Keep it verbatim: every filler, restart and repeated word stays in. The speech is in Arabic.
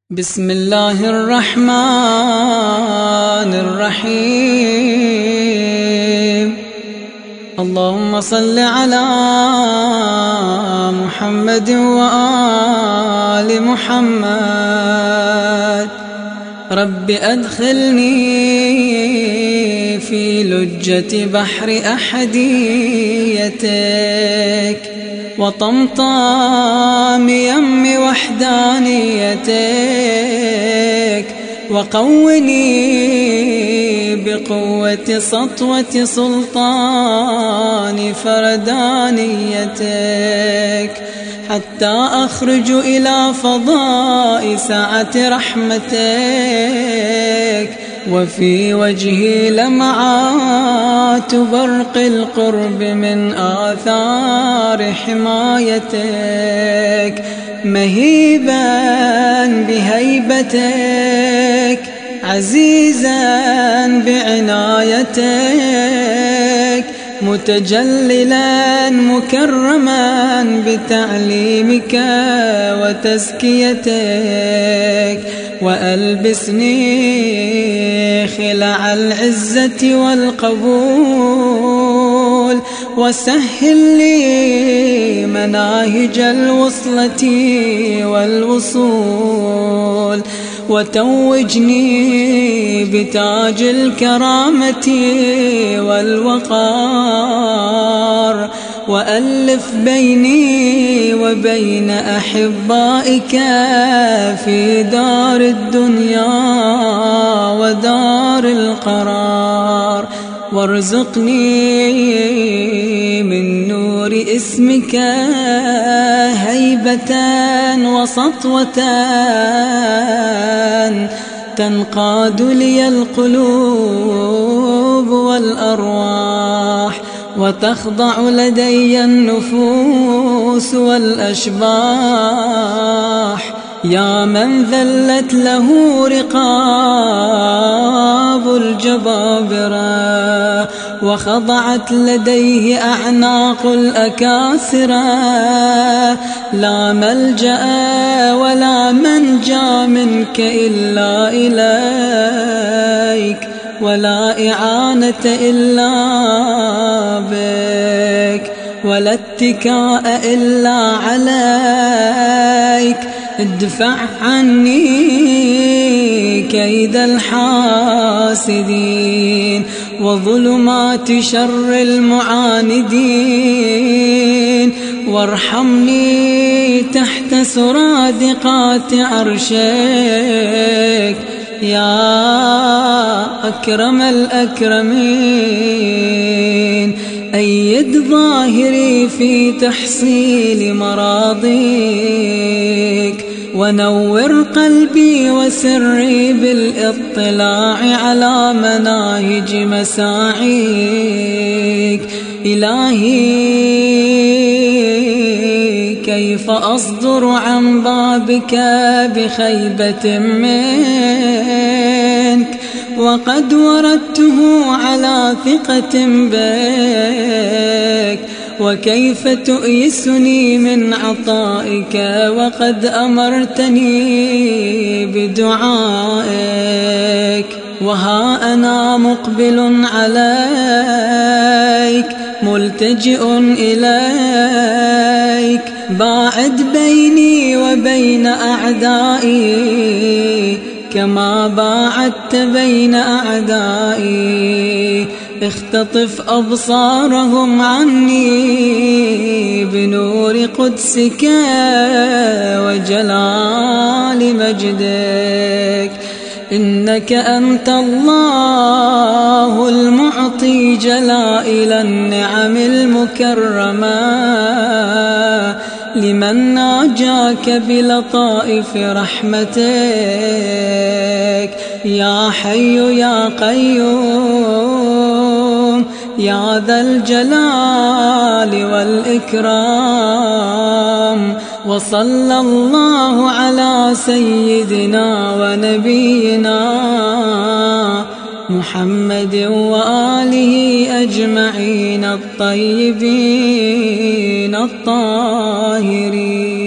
بسم الله الرحمن الرحيم. اللهم صل على محمد وآل محمد. رب أدخلني في لجة بحر أحديتك وطمطام يم وحدانيتك، وقوني بقوة سطوة سلطان فردانيتك، حتى أخرج إلى فضاء سعة رحمتك، وفي وجهي لمعات برق القرب من آثار حمايتك، مهيبا بهيبتك، عزيزا بعنايتك، متجللا مكرما بتعليمك وتزكيتك، وألبسني خلع العزة والقبول، وسهل لي مناهج الوصلة والوصول، وتوجني بتاج الكرامة والوقار، وألف بيني وبين أحبائك في دار الدنيا ودار القرار، وارزقني من نور اسمك هيبة وسطوة تنقاد لي القلوب والأرواح، وتخضع لدي النفوس والأشباح، يا من ذلت له رقاب الجبابرة، وخضعت لديه أعناق الأكاسرة، لا ملجأ ولا منجى منك إلا إليك، ولا إعانة إلا بك، ولا اتكاء إلا عليك. ادفع عني كيد الحاسدين وظلمات شر المعاندين، وارحمني تحت سرادقات عرشك يا أكرم الأكرمين. أيد ظاهري في تحصيل مراضيك، ونور قلبي وسري بالاطلاع على مناهج مساعيك. إلهي كيف أصدر عن بابك بخيبة منك، وقد وردته على ثقة بك، وكيف تؤيسني من عطائك وقد أمرتني بدعائك. وها أنا مقبل عليك ملتجئ إليك، باعد بيني وبين أعدائي كما باعدت بين أعدائي، اختطف أبصارهم عني بنور قدسك وجلال مجدك. إنك أنت الله المعطي جلائل النعم المكرمة، لمن ناجاك بلطائف رحمتك. يا حي يا قيوم يا ذا الجلال والإكرام، وصلى الله على سيدنا ونبينا محمد وآله أجمعين الطيبين الطاهرين.